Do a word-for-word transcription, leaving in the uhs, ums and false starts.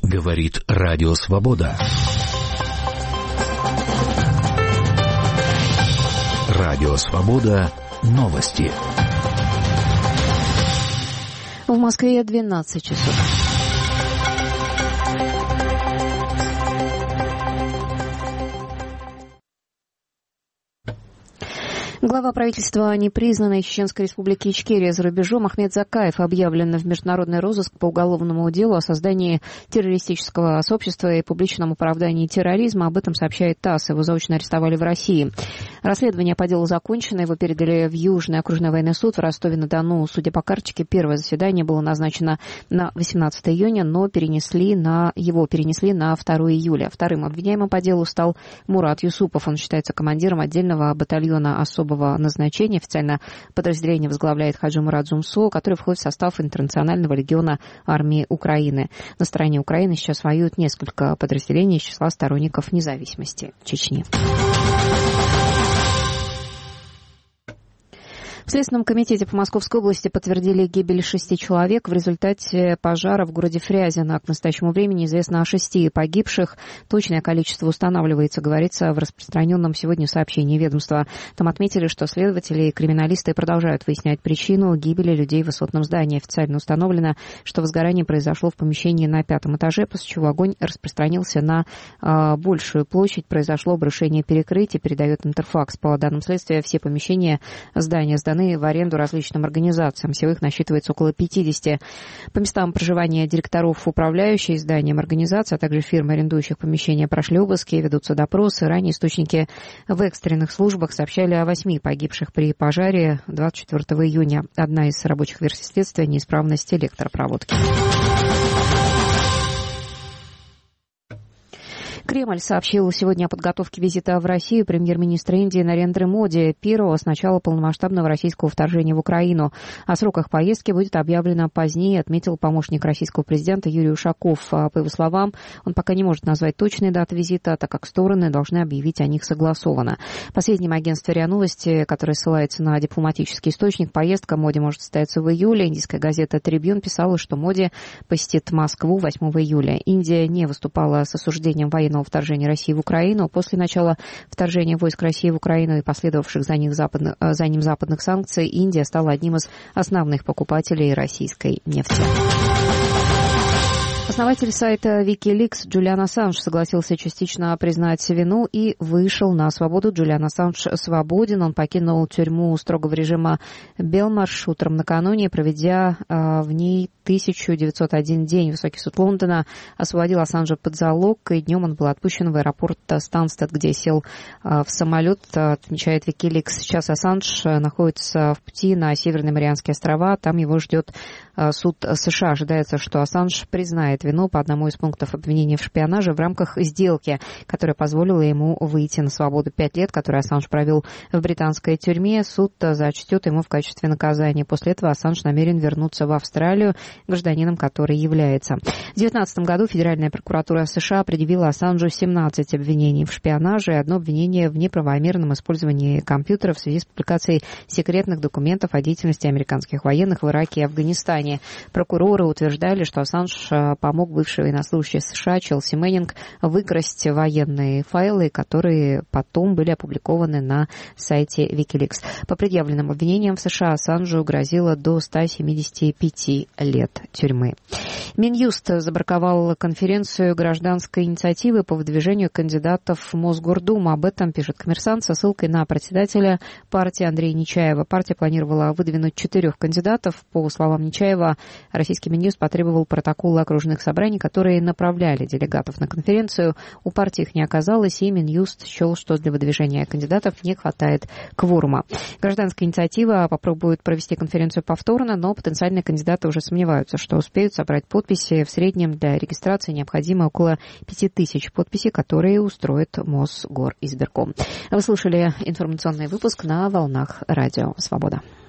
Говорит Радио Свобода. Радио Свобода. Новости. В Москве двенадцать часов. Глава правительства непризнанной Чеченской республики Ичкерия за рубежом Ахмед Закаев объявлен в международный розыск по уголовному делу о создании террористического сообщества и публичном оправдании терроризма. Об этом сообщает ТАСС. Его заочно арестовали в России. Расследование по делу закончено. Его передали в Южный окружной военный суд в Ростове-на-Дону. Судя по карточке, первое заседание было назначено на восемнадцатое июня, но перенесли на, его перенесли на второе июля. Вторым обвиняемым по делу стал Мурат Юсупов. Он считается командиром отдельного батальона особого назначения. Официально подразделение возглавляет Хаджи Мурат Зумсо, который входит в состав Интернационального легиона армии Украины. На стороне Украины сейчас воюют несколько подразделений из числа сторонников независимости Чечни. В Следственном комитете по Московской области подтвердили гибель шести человек в результате пожара в городе Фрязино. К настоящему времени известно о шести погибших. Точное количество устанавливается, говорится в распространенном сегодня сообщении ведомства. Там отметили, что следователи и криминалисты продолжают выяснять причину гибели людей в высотном здании. Официально установлено, что возгорание произошло в помещении на пятом этаже, после чего огонь распространился на э, большую площадь. Произошло обрушение перекрытия, передает Интерфакс. По данным следствия, все помещения здания сданы в аренду различным организациям. Всего их насчитывается около пятидесяти. По местам проживания директоров управляющей зданием организации, а также фирм, арендующих помещения, прошли обыски, ведутся допросы. Ранее источники в экстренных службах сообщали о восьми погибших при пожаре двадцать четвёртого июня. Одна из рабочих версий следствия — неисправность электропроводки. Кремль сообщил сегодня о подготовке визита в Россию премьер-министра Индии Нарендры Моди первого с начала полномасштабного российского вторжения в Украину. О сроках поездки будет объявлено позднее, отметил помощник российского президента Юрий Ушаков. По его словам, он пока не может назвать точные даты визита, так как стороны должны объявить о них согласованно. По сведениям агентства РИА Новости, которое ссылается на дипломатический источник, поездка Моди может состояться в июле. Индийская газета «Трибьюн» писала, что Моди посетит Москву восьмого июля. Индия не выступала с осуждением военного вторжения России в Украину. После начала вторжения войск России в Украину и последовавших за, них западных, за ним западных санкций, Индия стала одним из основных покупателей российской нефти. Основатель сайта Wikileaks Джулиан Ассанж согласился частично признать вину и вышел на свободу. Джулиан Ассанж свободен. Он покинул тюрьму строгого режима Белмарш утром накануне, проведя э, в ней тысяча девятьсот один день. Высокий суд Лондона освободил Ассанжа под залог, и днем он был отпущен в аэропорт Станстед, где сел э, в самолет, отмечает Wikileaks. Сейчас Ассанж находится в пути на Северные Марианские острова. Там его ждет э, суд США. Ожидается, что Ассанж признает вину по одному из пунктов обвинения в шпионаже в рамках сделки, которая позволила ему выйти на свободу. Пять лет, которые Ассанж провел в британской тюрьме, суд зачтет ему в качестве наказания. После этого Ассанж намерен вернуться в Австралию, гражданином которой является. В две тысячи девятнадцатом году Федеральная прокуратура США предъявила Ассанжу семнадцать обвинений в шпионаже и одно обвинение в неправомерном использовании компьютера в связи с публикацией секретных документов о деятельности американских военных в Ираке и Афганистане. Прокуроры утверждали, что Ассанж помог бывший военнослужащий США Челси Мэннинг выкрасть военные файлы, которые потом были опубликованы на сайте Wikileaks. По предъявленным обвинениям в США Ассанжу грозило до ста семидесяти пяти лет тюрьмы. Минюст забраковал конференцию гражданской инициативы по выдвижению кандидатов в Мосгордуму. Об этом пишет «Коммерсант» со ссылкой на председателя партии Андрея Нечаева. Партия планировала выдвинуть четырех кандидатов. По словам Нечаева, российский Минюст потребовал протоколы окружных собраний, которые направляли делегатов на конференцию. У партии их не оказалось, и Минюст счел, что для выдвижения кандидатов не хватает кворума. Гражданская инициатива попробует провести конференцию повторно, но потенциальные кандидаты уже сомневаются, что успеют собрать подписи. В среднем для регистрации необходимо около пяти тысяч подписей, которые устроит Мосгоризбирком. Вы слушали информационный выпуск на волнах Радио Свобода.